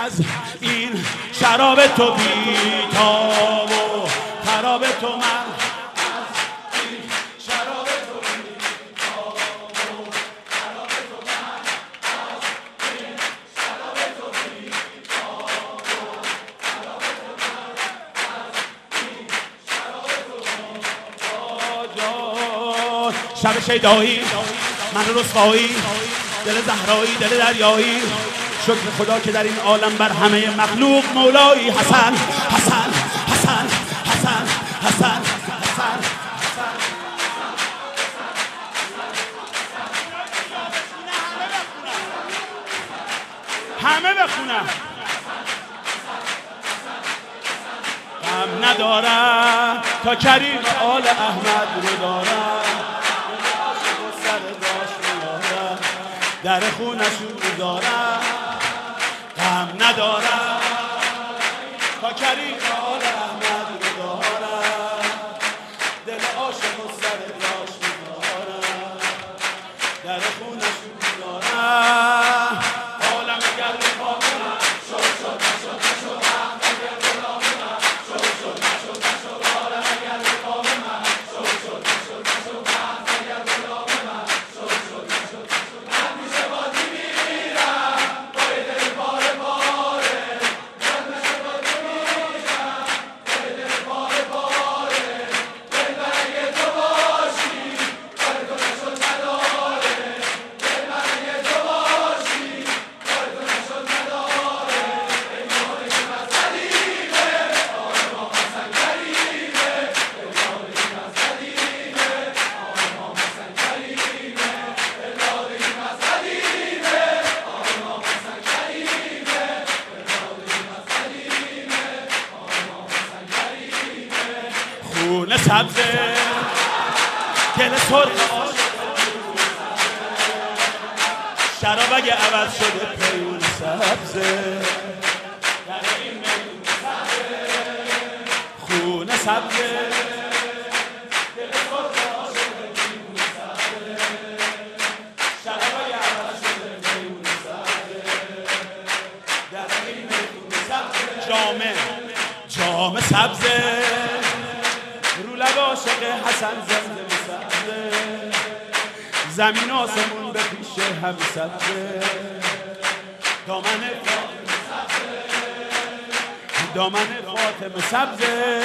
از این شراب تو بی‌تاب و خراب تو من از این شراب تو بی‌تاب و خراب تو من از این شراب تو بی‌تاب و خراب تو من از این شراب تو بی‌تاب. شب شیدایی من رسوایی دل زهرایی دل دریایی شکر خدا که در این عالم بر همه مخلوق مولایی حسن حسن حسن حسن حسن حسن همه بخونم غم ندارم تا کریم آل احمد رو دارم در خونشون میذارم غم ندارم تا کریم آل احمد رو دارم دل عاشق و سر داش میذارم در خونشون میذارم عالم گرد فاطمه شد شد نشد نشد احمد غلام من شد شد نشد نشد عالم گرد فاطمه شد شد نشد نشد احمد غلام من شد شد نشد نشد همیشه بازی میرم پای دل پاره پاره همیشه بازی میرم پای دل پاره پاره دل برای تو باشی کار تو نشد نداره دل برای تو باشی کار تو نشد نداره ای ماه که مزدیمه آه ماه حسن کریمه ای ماه که مزدیمه آه ماه حسن کریمه الهی که مزدیمه آه ماه حسن کریمه الهی که مزدیمه آه ماه حسن کریمه خون سبزه گل سرخ شراب اگه عوض شده پیون سبزه در این میون سبزه خون سبزه دل سرخ عاشق پیون سبزه شراب اگه عوض شده پیون سبزه در این میون سبزه جام سبزه رو لب عاشق حسن زمزم سبزه زمین آسمون به پیش هم سبزه دامن فاطمه سبزه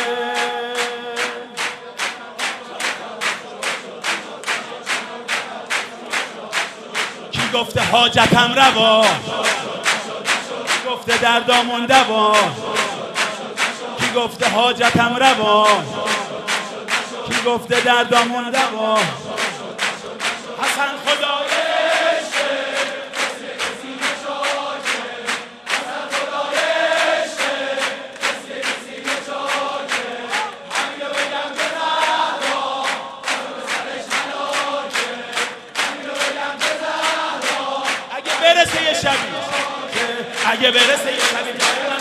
کی گفته حاجتم روا کی گفته دردامون دوا کی گفته حاجتم روا کی گفته دردامون دوا حسن خدایشه کسی کسی نشاشه حسن خدایشه کسی کسی نشاشه همینو بگم به زهرا همینو به سرش ملاشه همینو بگم به زهرا اگه برسه یه شبی اگه برسه یه شبی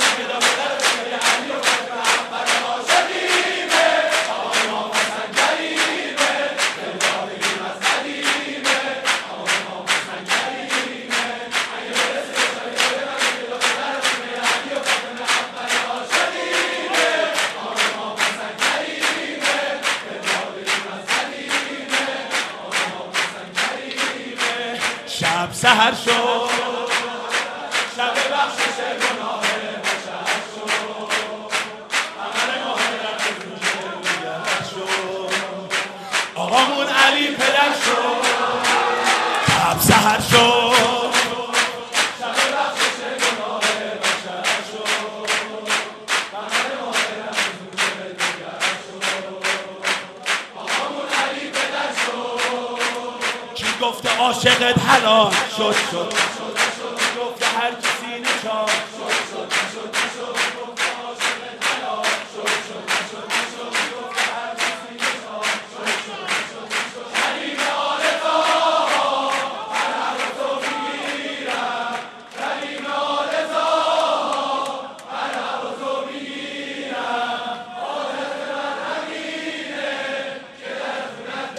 شب سحر شد شب بخشش گناه بشر شد عمل ماهرت روشه شد آقامون علی پدر شد شب سحر شد شب بخشش گناه بشر شد عمل ماهرت روشه شد آقامون علی پدر شد کی گفته عاشقت حلال شد شد گفته هر کسی نشاد شد شد شد گفته عاشقت حلال شد شد گفته هر کسی نشاد شد شد کریم آل طه هر تو میگیرم کریم آل طه هر تو میگیرم عادت من همینه که در خونت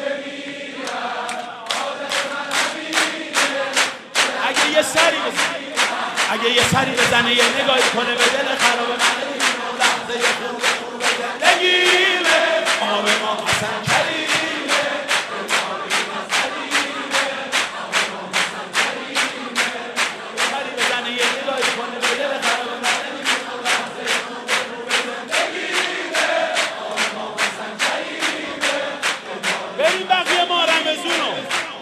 بمیرم عادت من همینه اگه یه سری اگه یه سری بزنه یه نگاهی کنه به دل خراب من لحظه خوب زندگیمه آب ما حسن کریمه سری بزنه یه نگاهی کنه به دل خراب من لحظه خوب زندگیمه آب ما حسن کریمه بریم بقیه ما رمزونو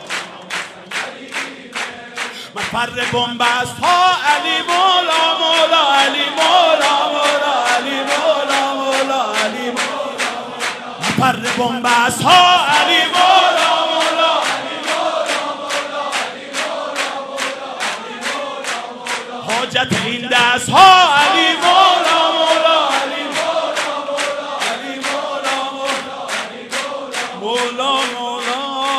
من فر بنبست ها علی مولا مولا علی مولا مولا علی مولا مولا علی مولا من فر بنبست ها علی مولا مولا علی مولا مولا علی مولا مولا علی مولا مولا حاجت این دست ها علی مولا مولا علی مولا مولا علی مولا مولا علی مولا مولا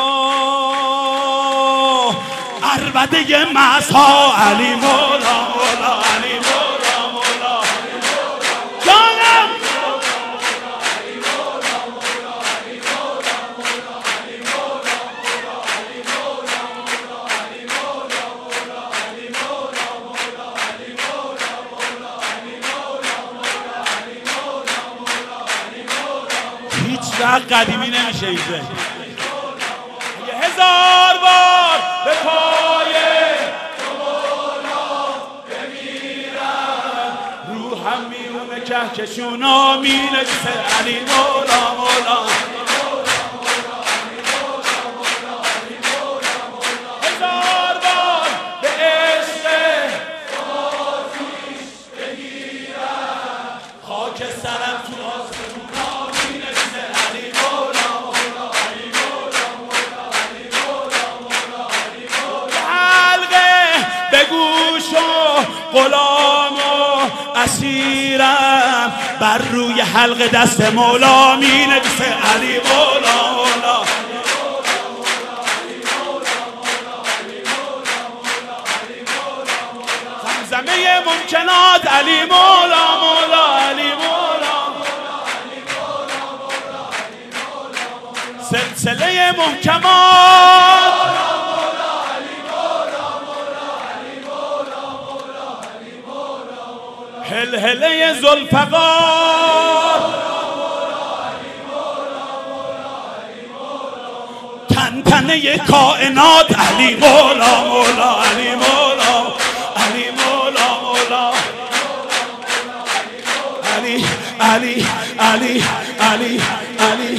عربده مسها علی مولا مولا علی مولا مولا جانم علی مولا مولا علی مولا مولا علی مولا مولا علی مولا مولا علی مولا مولا علی مولا مولا علی مولا مولا علی مولا مولا علی مولا مولا علی مولا هیچ وقت قدیمی نمیشه اینجا یه هزار بار به پای تو مولا بمیرم روحم میومه کهکشونا مینویسه علی مولا مولا هزار بار به عشق آتیش بگیرم خاک سرم تو آسمونا مینویسه علی مولا مولا علی مولا مولا علی مولا مولا علی مولا حلقه به گوش و غلام و اسیرم بر روی حلقه دست مولا مینویسه علی مولا مولا زمزمه ممکنات علی مولا مولا علی مولا سلسله محکمات هلهله ذوالفقار تنتنه کائنات علی مولا مولا علی مولا علی مولا مولا علی علی علی علی علی